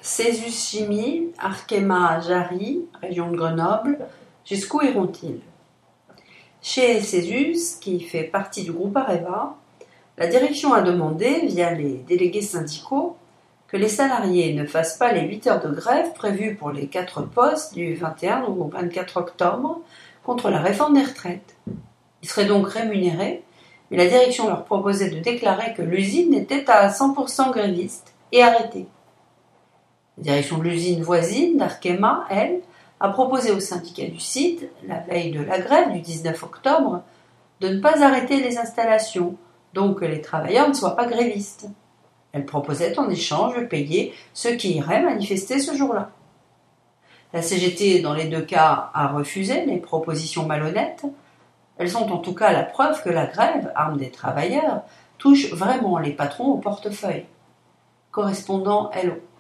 Cesus Chimie, Arkema Jarry, région de Grenoble, jusqu'où iront-ils? Chez Cesus, qui fait partie du groupe Areva, la direction a demandé, via les délégués syndicaux, que les salariés ne fassent pas les 8 heures de grève prévues pour les 4 postes du 21 au 24 octobre contre la réforme des retraites. Ils seraient donc rémunérés, mais la direction leur proposait de déclarer que l'usine était à 100% gréviste et arrêtée. La direction de l'usine voisine d'Arkema, elle, a proposé au syndicat du site, la veille de la grève du 19 octobre, de ne pas arrêter les installations, donc que les travailleurs ne soient pas grévistes. Elle proposait en échange de payer ceux qui iraient manifester ce jour-là. La CGT, dans les deux cas, a refusé les propositions malhonnêtes. Elles sont en tout cas la preuve que la grève, arme des travailleurs, touche vraiment les patrons au portefeuille. Correspondant Hello.